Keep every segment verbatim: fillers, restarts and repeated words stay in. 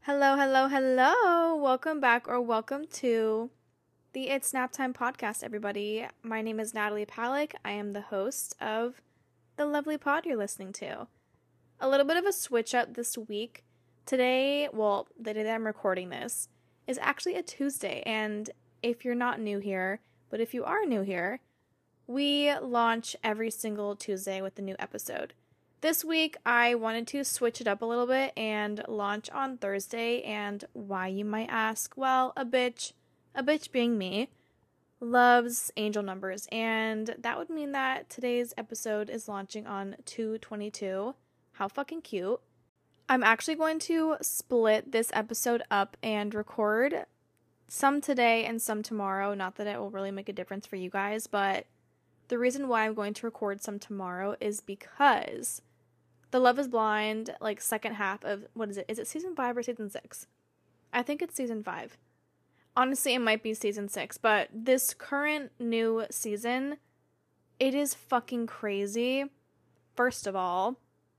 Hello, hello, hello. Welcome back or welcome to the It's Nap Time podcast, everybody. My name is Natalie Palick. I am the host of the lovely pod you're listening to. A little bit of a switch up this week. Today, well, the day that I'm recording this is actually a Tuesday. And if you're not new here, but if you are new here, we launch every single Tuesday with a new episode. This week, I wanted to switch it up a little bit and launch on Thursday, and why, you might ask? Well, a bitch, a bitch being me, loves angel numbers, and that would mean that today's episode is launching on two twenty-two. How fucking cute. I'm actually going to split this episode up and record some today and some tomorrow. Not that it will really make a difference for you guys, but the reason why I'm going to record some tomorrow is because the Love is Blind, like, second half of, what is it? Is it season five or season six? I think it's season five. Honestly, it might be season six, but this current new season, it is fucking crazy, first of all.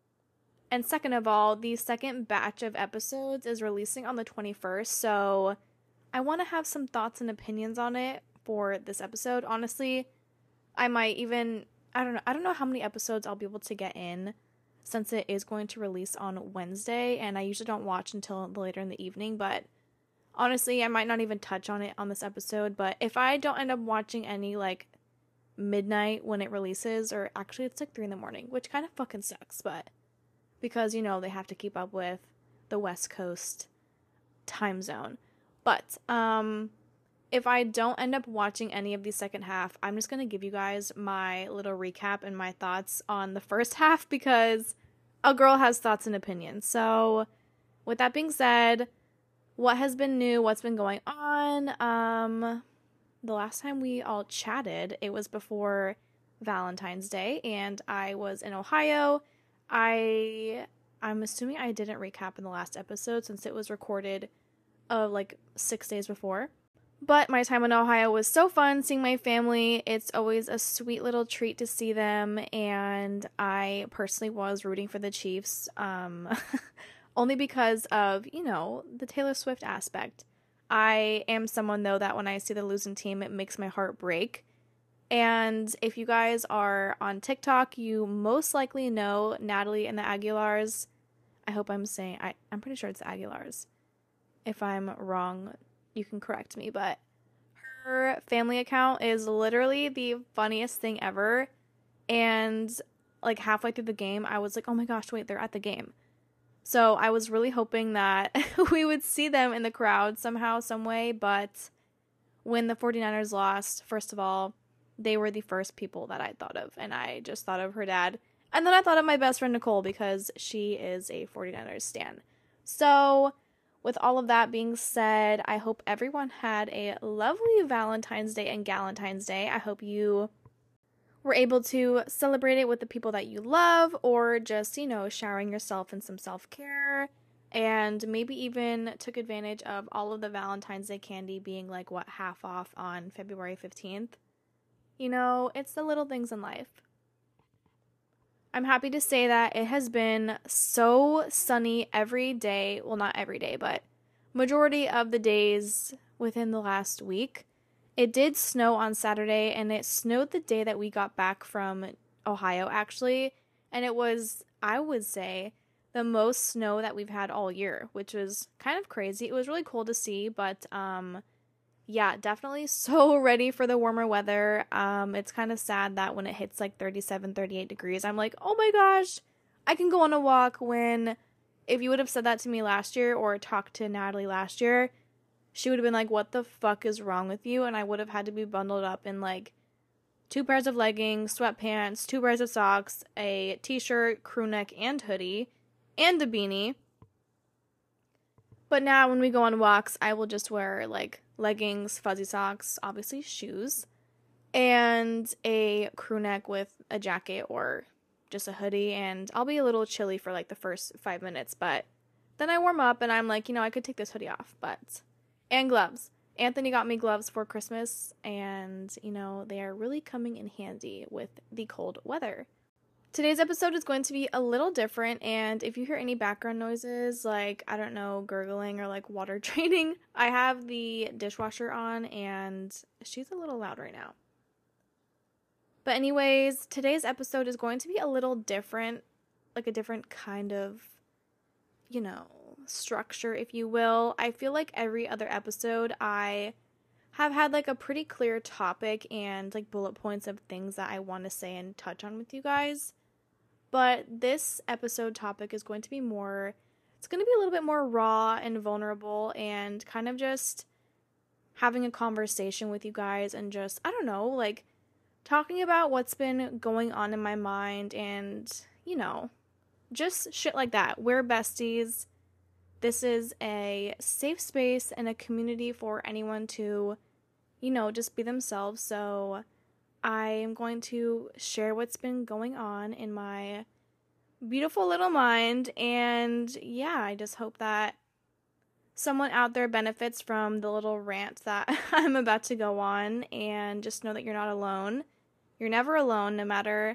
And second of all, the second batch of episodes is releasing on the twenty-first, so I want to have some thoughts and opinions on it for this episode. Honestly, I might even, I don't know, I don't know how many episodes I'll be able to get in, since it is going to release on Wednesday, and I usually don't watch until later in the evening, but honestly, I might not even touch on it on this episode, but if I don't end up watching any, like, midnight when it releases, or actually it's like three in the morning, which kind of fucking sucks, but because, you know, they have to keep up with the West Coast time zone. But, um, if I don't end up watching any of the second half, I'm just going to give you guys my little recap and my thoughts on the first half, because a girl has thoughts and opinions. So, with that being said, what has been new, what's been going on? Um, the last time we all chatted, it was before Valentine's Day, and I was in Ohio. I, I'm assuming I didn't recap in the last episode, since it was recorded, uh, like, six days before. But my time in Ohio was so fun, seeing my family. It's always a sweet little treat to see them, and I personally was rooting for the Chiefs, um, only because of, you know, the Taylor Swift aspect. I am someone, though, that when I see the losing team, it makes my heart break. And if you guys are on TikTok, you most likely know Natalie and the Aguilars. I hope I'm saying, I, I'm pretty sure it's the Aguilars. If I'm wrong, you can correct me, but her family account is literally the funniest thing ever. And like halfway through the game, I was like, oh my gosh, wait, they're at the game. So I was really hoping that we would see them in the crowd somehow, some way. But when the 49ers lost, first of all, they were the first people that I thought of. And I just thought of her dad. And then I thought of my best friend, Nicole, because she is a 49ers stan. So with all of that being said, I hope everyone had a lovely Valentine's Day and Galentine's Day. I hope you were able to celebrate it with the people that you love, or just, you know, showering yourself in some self-care, and maybe even took advantage of all of the Valentine's Day candy being, like, what, half off on February fifteenth. You know, it's the little things in life. I'm happy to say that it has been so sunny every day. Well, not every day, but majority of the days within the last week. It did snow on Saturday, and it snowed the day that we got back from Ohio, actually. And it was, I would say, the most snow that we've had all year, which was kind of crazy. It was really cool to see, but um, yeah, definitely so ready for the warmer weather. Um, it's kind of sad that when it hits like thirty-seven, thirty-eight degrees, I'm like, oh my gosh, I can go on a walk. When, if you would have said that to me last year or talked to Natalie last year, she would have been like, what the fuck is wrong with you? And I would have had to be bundled up in like two pairs of leggings, sweatpants, two pairs of socks, a t-shirt, crew neck, and hoodie, and a beanie. But now when we go on walks, I will just wear like leggings, fuzzy socks, obviously shoes, and a crew neck with a jacket or just a hoodie, and I'll be a little chilly for like the first five minutes, but then I warm up and I'm like, you know, I could take this hoodie off, but, and gloves. Anthony got me gloves for Christmas, and, you know, they are really coming in handy with the cold weather. Today's episode is going to be a little different, and if you hear any background noises, like, I don't know, gurgling or like water draining, I have the dishwasher on and she's a little loud right now. But anyways, today's episode is going to be a little different, like a different kind of, you know, structure, if you will. I feel like every other episode I have had like a pretty clear topic and like bullet points of things that I want to say and touch on with you guys. But this episode topic is going to be more, it's going to be a little bit more raw and vulnerable and kind of just having a conversation with you guys and just, I don't know, like talking about what's been going on in my mind and, you know, just shit like that. We're besties. This is a safe space and a community for anyone to, you know, just be themselves. So I am going to share what's been going on in my beautiful little mind. And yeah, I just hope that someone out there benefits from the little rant that I'm about to go on. And just know that you're not alone. You're never alone, no matter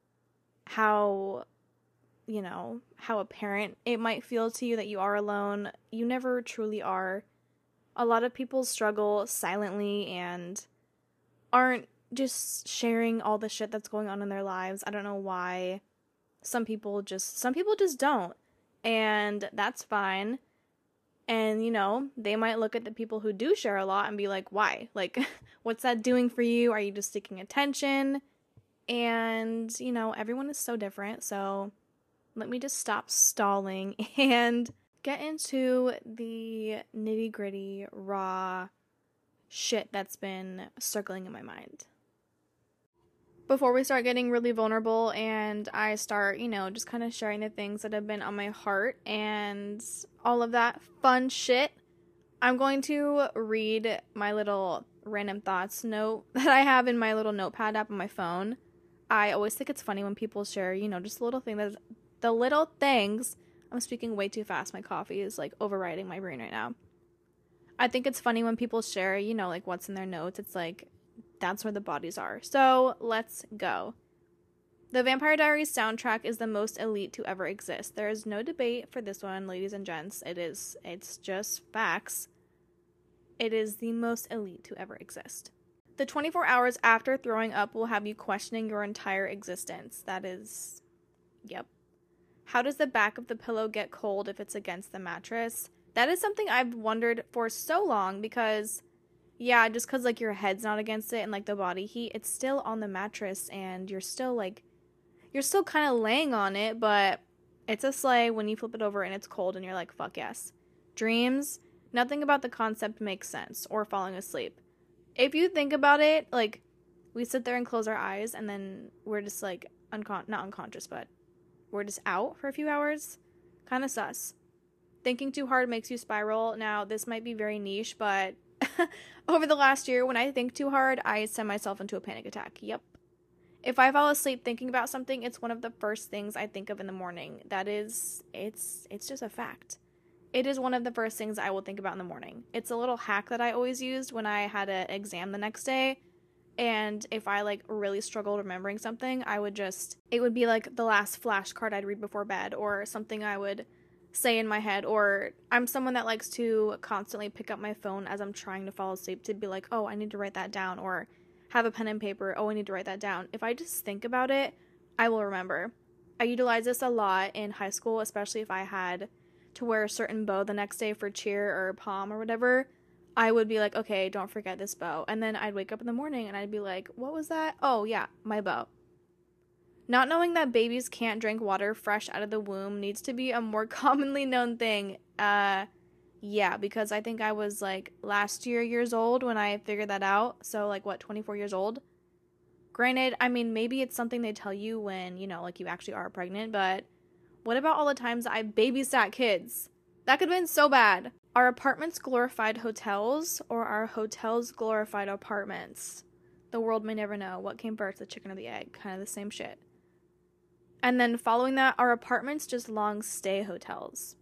how, you know, how apparent it might feel to you that you are alone. You never truly are. A lot of people struggle silently and aren't just sharing all the shit that's going on in their lives. I don't know why. Some people just, some people just don't. And that's fine. And, you know, they might look at the people who do share a lot and be like, why? Like, what's that doing for you? Are you just seeking attention? And, you know, everyone is so different. So let me just stop stalling and get into the nitty gritty, raw shit that's been circling in my mind. Before we start getting really vulnerable and I start, you know, just kind of sharing the things that have been on my heart and all of that fun shit, I'm going to read my little random thoughts note that I have in my little notepad app on my phone. I always think it's funny when people share, you know, just a little thing that the little things. I'm speaking way too fast. My coffee is like overriding my brain right now. I think it's funny when people share, you know, like what's in their notes. It's like, that's where the bodies are. So let's go. The Vampire Diaries soundtrack is the most elite to ever exist. There is no debate for this one, ladies and gents. It is, it's just facts. It is the most elite to ever exist. The twenty-four hours after throwing up will have you questioning your entire existence. That is, yep. How does the back of the pillow get cold if it's against the mattress? That is something I've wondered for so long because, yeah, just because, like, your head's not against it and, like, the body heat, it's still on the mattress and you're still, like, you're still kind of laying on it, but it's a sleigh when you flip it over and it's cold and you're like, fuck yes. Dreams, nothing about the concept makes sense, or falling asleep. If you think about it, like, we sit there and close our eyes and then we're just, like, uncon- not unconscious, but we're just out for a few hours. Kind of sus. Thinking too hard makes you spiral. Now, this might be very niche, but over the last year, when I think too hard, I send myself into a panic attack. Yep. If I fall asleep thinking about something, it's one of the first things I think of in the morning. That is, it's, it's just a fact. It is one of the first things I will think about in the morning. It's a little hack that I always used when I had an exam the next day. And if I, like, really struggled remembering something, I would just, it would be, like, the last flashcard I'd read before bed, or something I would say in my head, or I'm someone that likes to constantly pick up my phone as I'm trying to fall asleep to be like, oh, I need to write that down, or have a pen and paper, oh, I need to write that down. If I just think about it, I will remember. I utilize this a lot in high school, especially if I had to wear a certain bow the next day for cheer or prom or whatever. I would be like, okay, don't forget this bow. And then I'd wake up in the morning and I'd be like, what was that? Oh, yeah, my bow. Not knowing that babies can't drink water fresh out of the womb needs to be a more commonly known thing. Uh, yeah, because I think I was, like, last year years old when I figured that out. So, like, what, twenty-four years old? Granted, I mean, maybe it's something they tell you when, you know, like, you actually are pregnant. But what about all the times I babysat kids? That could have been so bad. Are apartments glorified hotels, or are hotels glorified apartments? The world may never know. What came first, the chicken or the egg? Kind of the same shit. And then following that, are apartments just long stay hotels?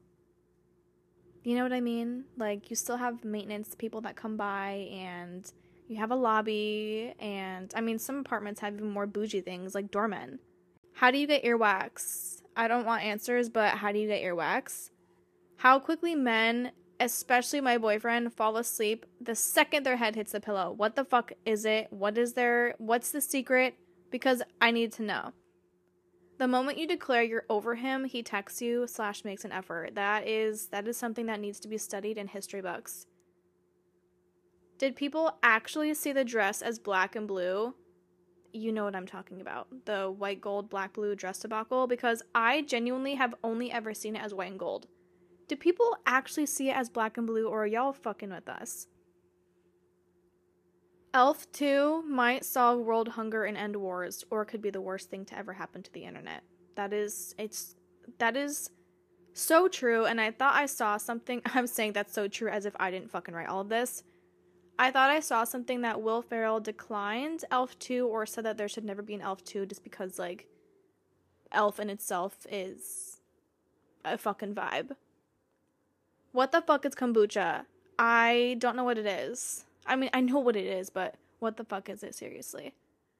You know what I mean? Like, you still have maintenance people that come by, and you have a lobby, and, I mean, some apartments have even more bougie things, like doormen. How do you get earwax? I don't want answers, but how do you get earwax? How quickly men, especially my boyfriend, fall asleep the second their head hits the pillow. What the fuck is it? What is their, what's the secret? Because I need to know. The moment you declare you're over him, he texts you slash makes an effort. That is, that is something that needs to be studied in history books. Did people actually see the dress as black and blue? You know what I'm talking about. The white, gold, black, blue dress debacle. Because I genuinely have only ever seen it as white and gold. Did people actually see it as black and blue, or are y'all fucking with us? Elf two might solve world hunger and end wars, or it could be the worst thing to ever happen to the internet. That is, it's, that is so true, and I thought I saw something, I'm saying that's so true as if I didn't fucking write all of this. I thought I saw something that Will Ferrell declined Elf two, or said that there should never be an Elf two, just because, like, Elf in itself is a fucking vibe. What the fuck is kombucha? I don't know what it is. I mean, I know what it is, but what the fuck is it, seriously?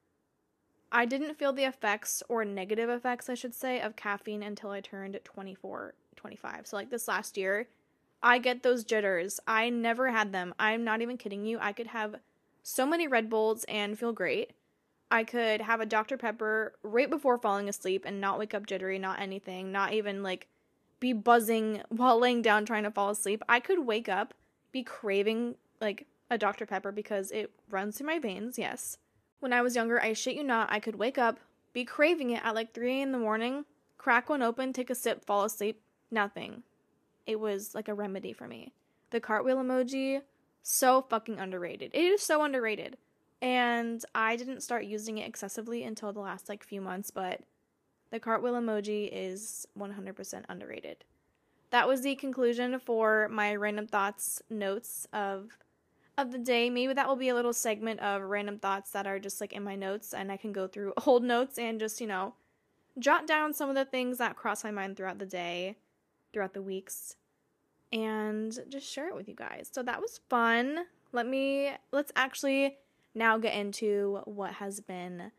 I didn't feel the effects, or negative effects, I should say, of caffeine until I turned twenty-four, twenty-five. So, like, this last year, I get those jitters. I never had them. I'm not even kidding you. I could have so many Red Bulls and feel great. I could have a Doctor Pepper right before falling asleep and not wake up jittery, not anything, not even, like, be buzzing while laying down trying to fall asleep. I could wake up, be craving, like, a Doctor Pepper because it runs through my veins, yes. When I was younger, I shit you not, I could wake up, be craving it at like three in the morning, crack one open, take a sip, fall asleep, nothing. It was like a remedy for me. The cartwheel emoji, so fucking underrated. It is so underrated. And I didn't start using it excessively until the last like few months, but the cartwheel emoji is one hundred percent underrated. That was the conclusion for my random thoughts notes of of the day. Maybe that will be a little segment of random thoughts that are just like in my notes, and I can go through old notes and just, you know, jot down some of the things that cross my mind throughout the day, throughout the weeks, and just share it with you guys. So that was fun. Let me, let's actually now get into what has been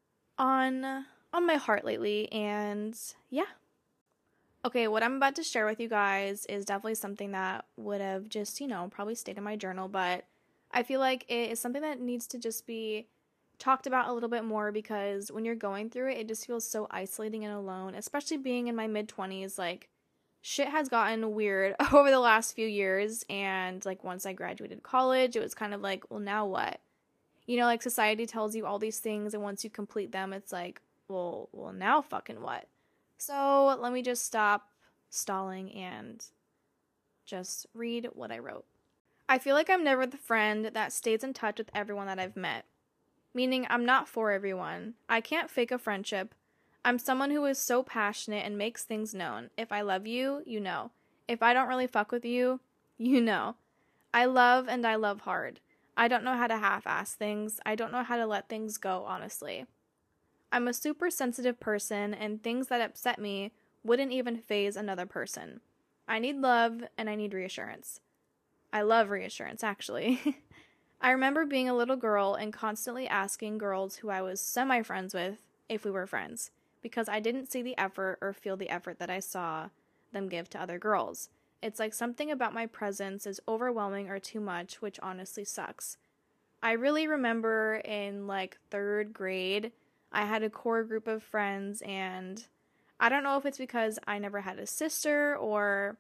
on on my heart lately, and yeah. Okay, what I'm about to share with you guys is definitely something that would have just, you know, probably stayed in my journal, but I feel like it is something that needs to just be talked about a little bit more, because when you're going through it, it just feels so isolating and alone, especially being in my mid-twenties. Like, shit has gotten weird over the last few years, and, like, once I graduated college, it was kind of like, well, now what? You know, like, society tells you all these things, and once you complete them, it's like, well, well, now fucking what? So, let me just stop stalling and just read what I wrote. I feel like I'm never the friend that stays in touch with everyone that I've met. Meaning, I'm not for everyone. I can't fake a friendship. I'm someone who is so passionate and makes things known. If I love you, you know. If I don't really fuck with you, you know. I love and I love hard. I don't know how to half-ass things. I don't know how to let things go, honestly. I'm a super sensitive person, and things that upset me wouldn't even faze another person. I need love, and I need reassurance. I love reassurance, actually. I remember being a little girl and constantly asking girls who I was semi-friends with if we were friends, because I didn't see the effort or feel the effort that I saw them give to other girls. It's like something about my presence is overwhelming or too much, which honestly sucks. I really remember in, like, third grade, I had a core group of friends, and I don't know if it's because I never had a sister or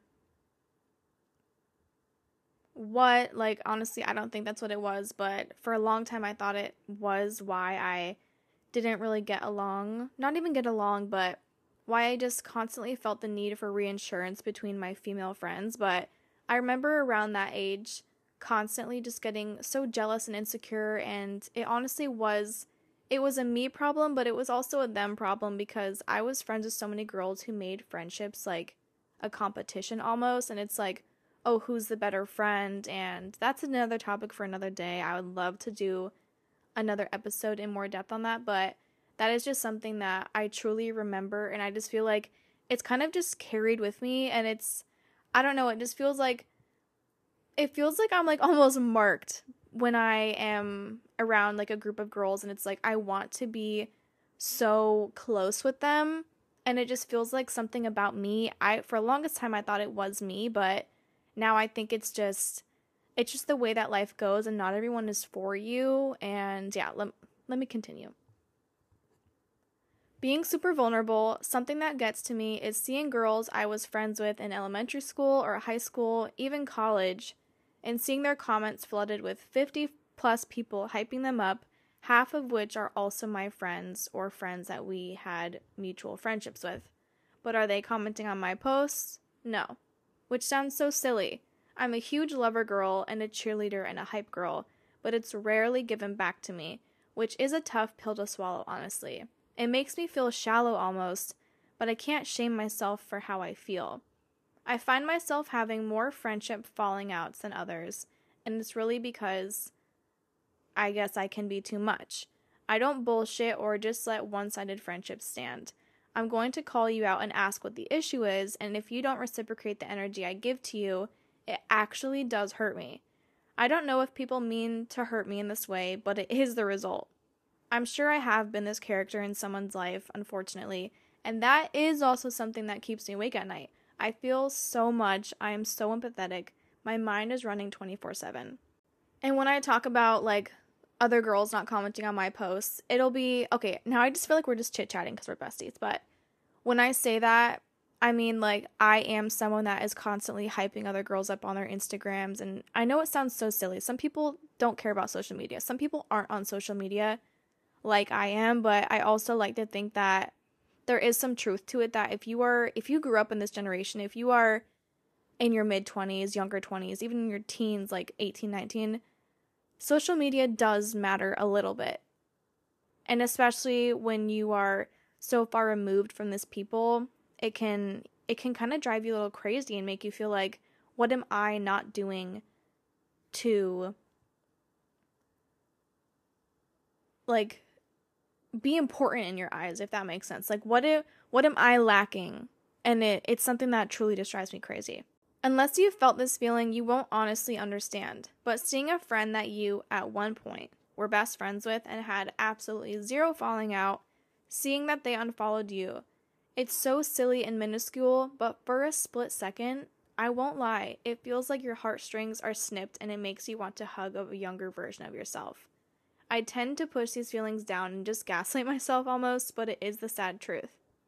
what. Like, honestly, I don't think that's what it was, but for a long time I thought it was why I didn't really get along. Not even get along, but why I just constantly felt the need for reassurance between my female friends. But I remember around that age constantly just getting so jealous and insecure, and it honestly was It was a me problem, but it was also a them problem, because I was friends with so many girls who made friendships like a competition almost, and it's like, oh, who's the better friend? And that's another topic for another day. I would love to do another episode in more depth on that, but that is just something that I truly remember, and I just feel like it's kind of just carried with me, and it's, I don't know, it just feels like, it feels like I'm like almost marked when I am around like a group of girls, and it's like I want to be so close with them, and it just feels like something about me. I for the longest time I thought it was me, but now I think it's just it's just the way that life goes, and not everyone is for you. And yeah, let, let me continue. Being super vulnerable, something that gets to me is seeing girls I was friends with in elementary school or high school, even college, and seeing their comments flooded with fifty plus people hyping them up, half of which are also my friends or friends that we had mutual friendships with. But are they commenting on my posts? No. Which sounds so silly. I'm a huge lover girl and a cheerleader and a hype girl, but it's rarely given back to me, which is a tough pill to swallow, honestly. It makes me feel shallow almost, but I can't shame myself for how I feel. I find myself having more friendship falling outs than others, and it's really because I guess I can be too much. I don't bullshit or just let one-sided friendships stand. I'm going to call you out and ask what the issue is, and if you don't reciprocate the energy I give to you, it actually does hurt me. I don't know if people mean to hurt me in this way, but it is the result. I'm sure I have been this character in someone's life, unfortunately, and that is also something that keeps me awake at night. I feel so much. I am so empathetic. My mind is running twenty-four seven. And when I talk about, like, other girls not commenting on my posts, it'll be, okay, now I just feel like we're just chit-chatting because we're besties, but when I say that, I mean, like, I am someone that is constantly hyping other girls up on their Instagrams, and I know it sounds so silly. Some people don't care about social media. Some people aren't on social media like I am, but I also like to think that there is some truth to it, that if you are, if you grew up in this generation, if you are in your mid-twenties, younger twenties, even in your teens, like eighteen, nineteen, social media does matter a little bit. And especially when you are so far removed from this people, it can it can kind of drive you a little crazy and make you feel like, what am I not doing to, like, be important in your eyes, if that makes sense. Like, what if, what am I lacking? And it, it's something that truly just drives me crazy. Unless you've felt this feeling, you won't honestly understand. But seeing a friend that you, at one point, were best friends with and had absolutely zero falling out, seeing that they unfollowed you, it's so silly and minuscule, but for a split second, I won't lie, it feels like your heartstrings are snipped and it makes you want to hug a younger version of yourself. I tend to push these feelings down and just gaslight myself almost, but it is the sad truth.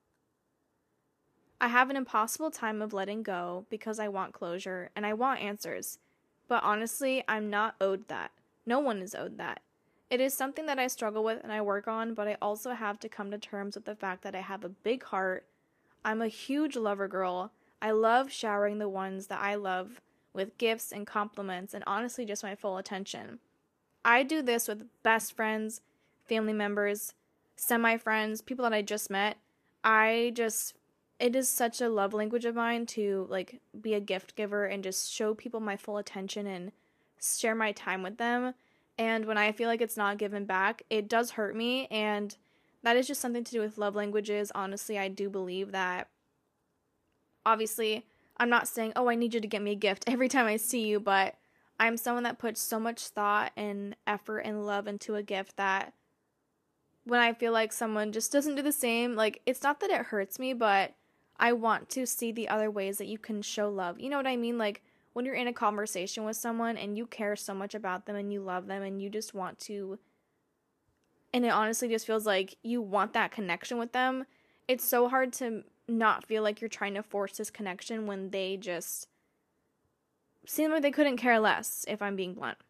I have an impossible time of letting go because I want closure and I want answers. But honestly, I'm not owed that. No one is owed that. It is something that I struggle with and I work on, but I also have to come to terms with the fact that I have a big heart. I'm a huge lover girl. I love showering the ones that I love with gifts and compliments and honestly just my full attention. I do this with best friends, family members, semi-friends, people that I just met. I just, it is such a love language of mine to, like, be a gift giver and just show people my full attention and share my time with them. And when I feel like it's not given back, it does hurt me, and that is just something to do with love languages. Honestly, I do believe that, obviously, I'm not saying, oh, I need you to get me a gift every time I see you, but I'm someone that puts so much thought and effort and love into a gift that when I feel like someone just doesn't do the same, like, it's not that it hurts me, but I want to see the other ways that you can show love. You know what I mean? Like, when you're in a conversation with someone and you care so much about them and you love them and you just want to, and it honestly just feels like you want that connection with them, it's so hard to not feel like you're trying to force this connection when they just seem like they couldn't care less, if I'm being blunt.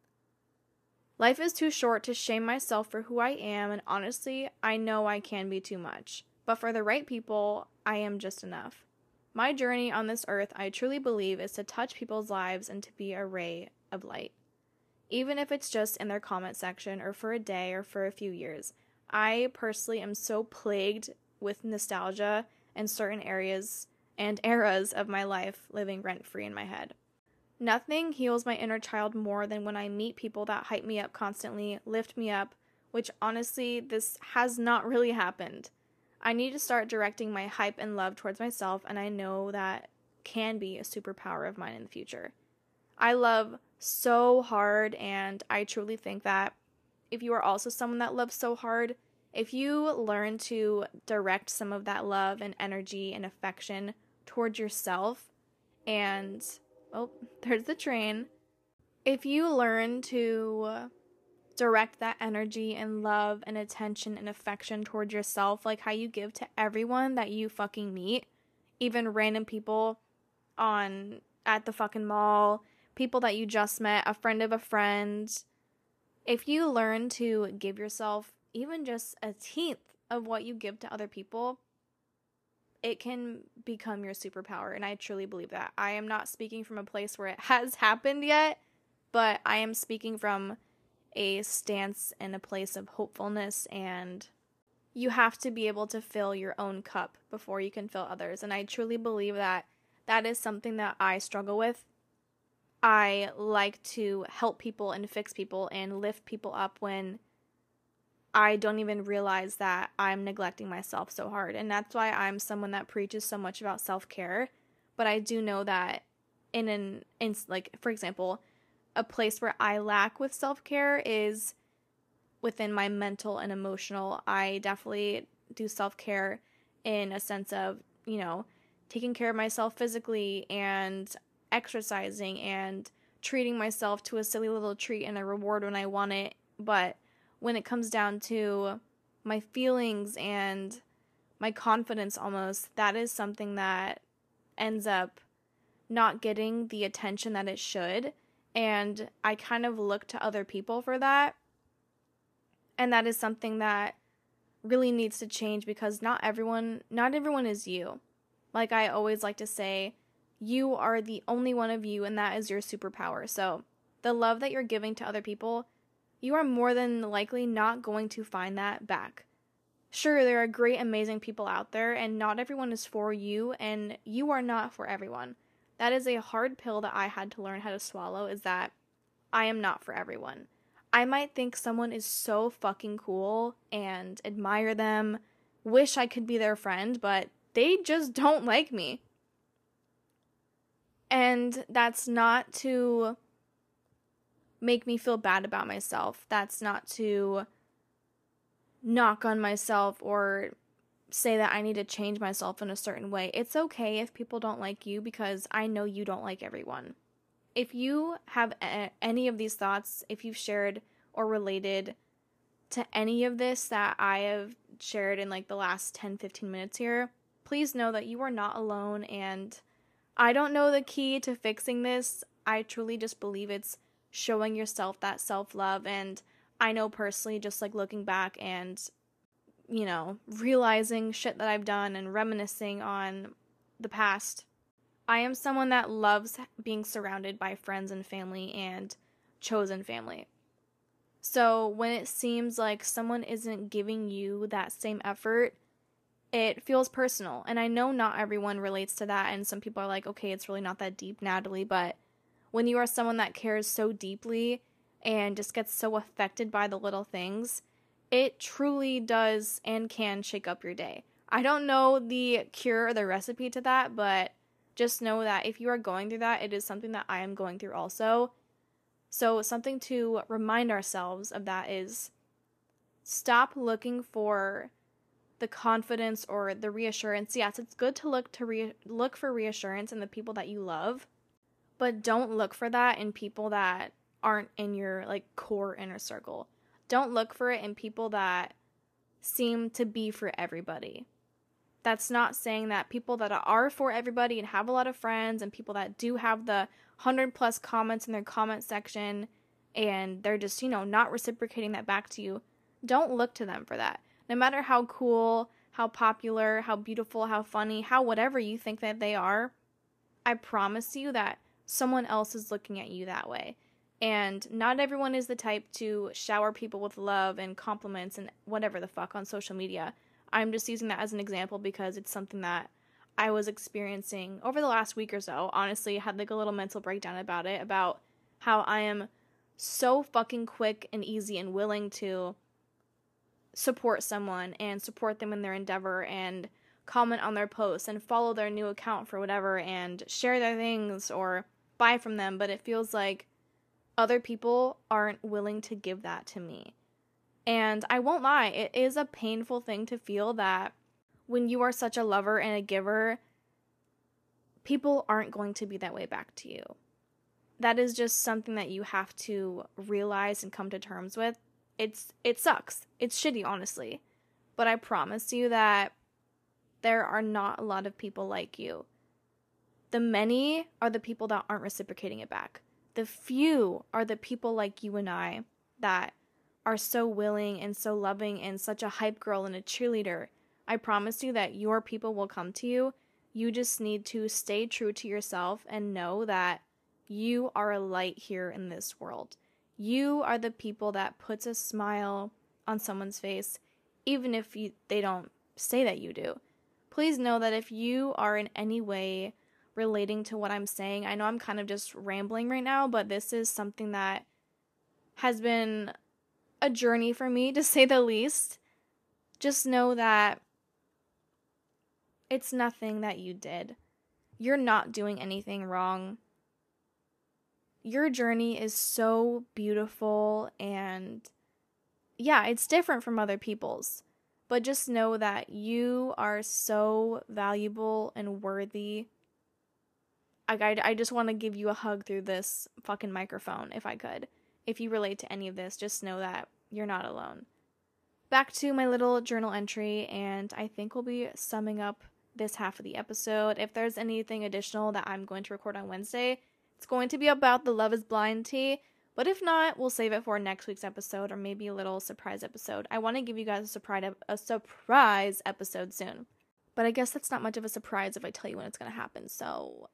Life is too short to shame myself for who I am, and honestly, I know I can be too much. But for the right people, I am just enough. My journey on this earth, I truly believe, is to touch people's lives and to be a ray of light. Even if it's just in their comment section, or for a day, or for a few years. I personally am so plagued with nostalgia in certain areas and eras of my life living rent-free in my head. Nothing heals my inner child more than when I meet people that hype me up constantly, lift me up, which honestly, this has not really happened. I need to start directing my hype and love towards myself, and I know that can be a superpower of mine in the future. I love so hard, and I truly think that if you are also someone that loves so hard, If you learn to direct some of that love and energy and affection towards yourself and, oh, there's the train. If you learn to direct that energy and love and attention and affection towards yourself, like how you give to everyone that you fucking meet, even random people on at the fucking mall, people that you just met, a friend of a friend. If you learn to give yourself even just a tenth of what you give to other people, it can become your superpower. And I truly believe that. I am not speaking from a place where it has happened yet, but I am speaking from a stance and a place of hopefulness, and you have to be able to fill your own cup before you can fill others. And I truly believe that that is something that I struggle with. I like to help people and fix people and lift people up when I don't even realize that I'm neglecting myself so hard. And that's why I'm someone that preaches so much about self-care. But I do know that in an, in, like, for example, a place where I lack with self-care is within my mental and emotional. I definitely do self-care in a sense of, you know, taking care of myself physically and exercising and treating myself to a silly little treat and a reward when I want it. But when it comes down to my feelings and my confidence almost, that is something that ends up not getting the attention that it should. And I kind of look to other people for that. And that is something that really needs to change, because not everyone, not everyone is you. Like I always like to say, you are the only one of you, and that is your superpower. So the love that you're giving to other people, you are more than likely not going to find that back. Sure, there are great, amazing people out there, and not everyone is for you, and you are not for everyone. That is a hard pill that I had to learn how to swallow, is that I am not for everyone. I might think someone is so fucking cool and admire them, wish I could be their friend, but they just don't like me. And that's not to make me feel bad about myself. That's not to knock on myself or say that I need to change myself in a certain way. It's okay if people don't like you, because I know you don't like everyone. If you have a- any of these thoughts, if you've shared or related to any of this that I have shared in like the last ten, fifteen minutes here, please know that you are not alone, and I don't know the key to fixing this. I truly just believe it's showing yourself that self-love, and I know personally, just like looking back and, you know, realizing shit that I've done and reminiscing on the past, I am someone that loves being surrounded by friends and family and chosen family. So when it seems like someone isn't giving you that same effort, it feels personal. And I know not everyone relates to that, and some people are like, okay, it's really not that deep, Natalie, but when you are someone that cares so deeply and just gets so affected by the little things, it truly does and can shake up your day. I don't know the cure or the recipe to that, but just know that if you are going through that, it is something that I am going through also. So something to remind ourselves of that is stop looking for the confidence or the reassurance. Yes, it's good to look to re- look for reassurance in the people that you love, but don't look for that in people that aren't in your like core inner circle. Don't look for it in people that seem to be for everybody. That's not saying that people that are for everybody and have a lot of friends and people that do have the hundred plus comments in their comment section and they're just, you know, not reciprocating that back to you, don't look to them for that. No matter how cool, how popular, how beautiful, how funny, how whatever you think that they are, I promise you that someone else is looking at you that way. And not everyone is the type to shower people with love and compliments and whatever the fuck on social media. I'm just using that as an example because it's something that I was experiencing over the last week or so. Honestly, I had like a little mental breakdown about it, about how I am so fucking quick and easy and willing to support someone and support them in their endeavor and comment on their posts and follow their new account for whatever and share their things or buy from them, but it feels like other people aren't willing to give that to me. And I won't lie, it is a painful thing to feel that when you are such a lover and a giver, people aren't going to be that way back to you. That is just something that you have to realize and come to terms with. It's it sucks. It's shitty, honestly. But I promise you that there are not a lot of people like you. The many are the people that aren't reciprocating it back. The few are the people like you and I that are so willing and so loving and such a hype girl and a cheerleader. I promise you that your people will come to you. You just need to stay true to yourself and know that you are a light here in this world. You are the people that puts a smile on someone's face, even if you, they don't say that you do. Please know that if you are in any way relating to what I'm saying, I know I'm kind of just rambling right now, but this is something that has been a journey for me, to say the least. Just know that it's nothing that you did. You're not doing anything wrong. Your journey is so beautiful, and yeah, it's different from other people's. But just know that you are so valuable and worthy. I, I, I just want to give you a hug through this fucking microphone, if I could. If you relate to any of this, just know that you're not alone. Back to my little journal entry, and I think we'll be summing up this half of the episode. If there's anything additional that I'm going to record on Wednesday, it's going to be about the Love is Blind tea. But if not, we'll save it for next week's episode, or maybe a little surprise episode. I want to give you guys a surprise a surprise episode soon. But I guess that's not much of a surprise if I tell you when it's going to happen. So,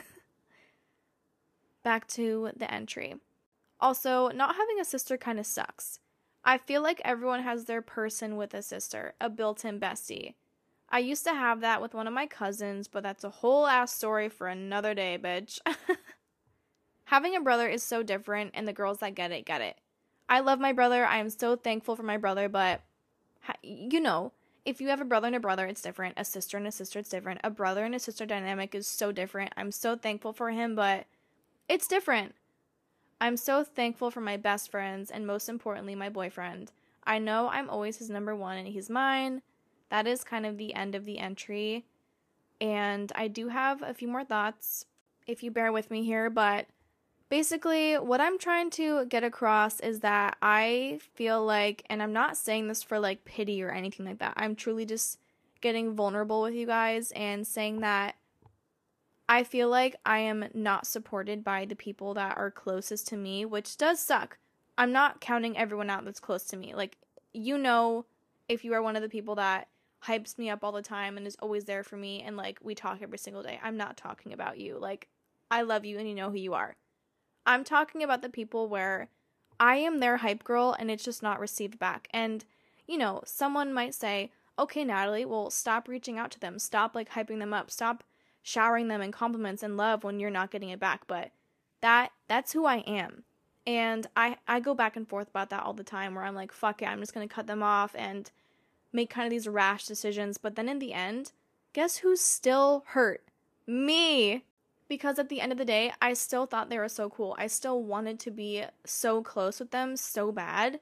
back to the entry. Also, not having a sister kind of sucks. I feel like everyone has their person with a sister, a built-in bestie. I used to have that with one of my cousins, but that's a whole ass story for another day, bitch. Having a brother is so different, and the girls that get it, get it. I love my brother. I am so thankful for my brother, but, you know, if you have a brother and a brother, it's different. A sister and a sister, it's different. A brother and a sister dynamic is so different. I'm so thankful for him, but it's different. I'm so thankful for my best friends, and most importantly, my boyfriend. I know I'm always his number one, and he's mine. That is kind of the end of the entry. And I do have a few more thoughts, if you bear with me here, but basically, what I'm trying to get across is that I feel like, and I'm not saying this for like pity or anything like that, I'm truly just getting vulnerable with you guys and saying that I feel like I am not supported by the people that are closest to me, which does suck. I'm not counting everyone out that's close to me. Like, you know, if you are one of the people that hypes me up all the time and is always there for me and like we talk every single day, I'm not talking about you. Like, I love you and you know who you are. I'm talking about the people where I am their hype girl and it's just not received back. And, you know, someone might say, okay, Natalie, well, stop reaching out to them. Stop, like, hyping them up. Stop showering them in compliments and love when you're not getting it back. But that that's who I am. And I, I go back and forth about that all the time where I'm like, fuck it, I'm just going to cut them off and make kind of these rash decisions. But then in the end, guess who's still hurt? Me! Because at the end of the day, I still thought they were so cool. I still wanted to be so close with them so bad.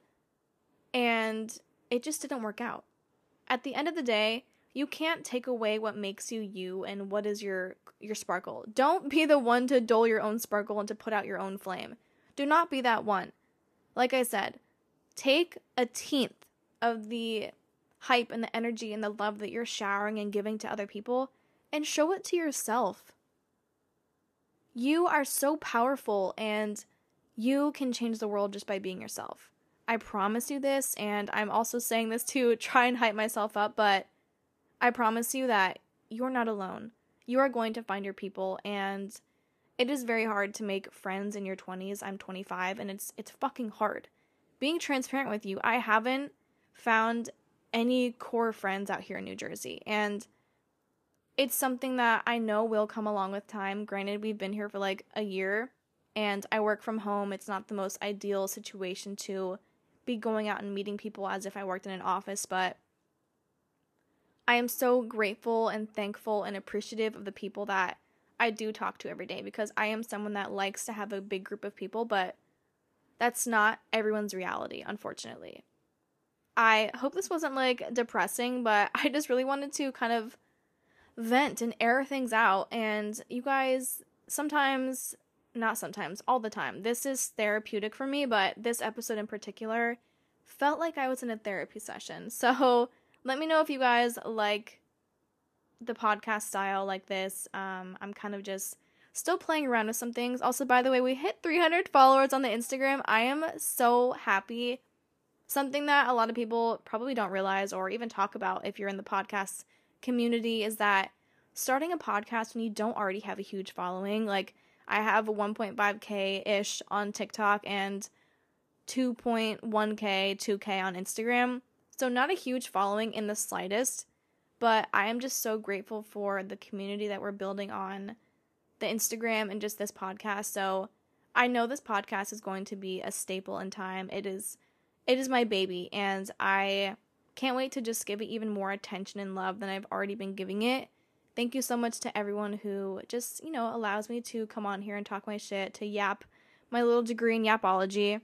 And it just didn't work out. At the end of the day, you can't take away what makes you you and what is your your sparkle. Don't be the one to dull your own sparkle and to put out your own flame. Do not be that one. Like I said, take a tenth of the hype and the energy and the love that you're showering and giving to other people and show it to yourself. You are so powerful and you can change the world just by being yourself. I promise you this, and I'm also saying this to try and hype myself up, but I promise you that you're not alone. You are going to find your people, and it is very hard to make friends in your twenties. I'm twenty-five, and it's it's fucking hard. Being transparent with you, I haven't found any core friends out here in New Jersey, and it's something that I know will come along with time. Granted, we've been here for like a year, and I work from home. It's not the most ideal situation to be going out and meeting people as if I worked in an office, but I am so grateful and thankful and appreciative of the people that I do talk to every day, because I am someone that likes to have a big group of people, but that's not everyone's reality, unfortunately. I hope this wasn't like depressing, but I just really wanted to kind of vent and air things out. And you guys, sometimes, not sometimes, all the time, this is therapeutic for me, but this episode in particular felt like I was in a therapy session. So let me know if you guys like the podcast style like this. Um, I'm kind of just still playing around with some things. Also, by the way, we hit three hundred followers on the Instagram. I am so happy. Something that a lot of people probably don't realize or even talk about if you're in the podcast community is that starting a podcast when you don't already have a huge following, like I have one point five K-ish on TikTok and two point one K, two K on Instagram. So not a huge following in the slightest, but I am just so grateful for the community that we're building on the Instagram and just this podcast. So I know this podcast is going to be a staple in time. It is It is my baby, and I can't wait to just give it even more attention and love than I've already been giving it. Thank you so much to everyone who just, you know, allows me to come on here and talk my shit, to yap my little degree in yapology.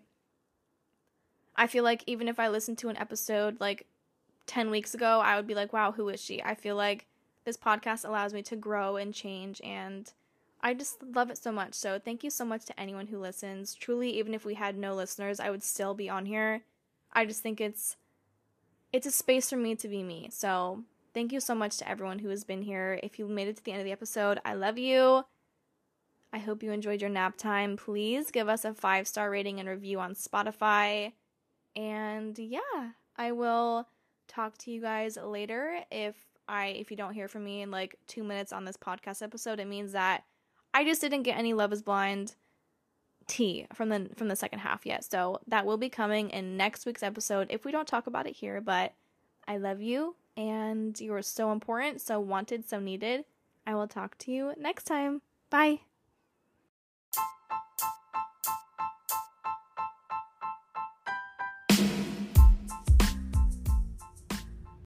I feel like even if I listened to an episode like ten weeks ago, I would be like, wow, who is she? I feel like this podcast allows me to grow and change, and I just love it so much. So thank you so much to anyone who listens. Truly, even if we had no listeners, I would still be on here. I just think it's it's a space for me to be me. So thank you so much to everyone who has been here. If you made it to the end of the episode, I love you. I hope you enjoyed your nap time. Please give us a five-star rating and review on Spotify. And yeah, I will talk to you guys later. If I if you don't hear from me in like two minutes on this podcast episode, it means that I just didn't get any Love is Blind tea from the from the second half yet. So that will be coming in next week's episode if we don't talk about it here. But I love you, and you are so important, so wanted, so needed. I will talk to you next time. Bye.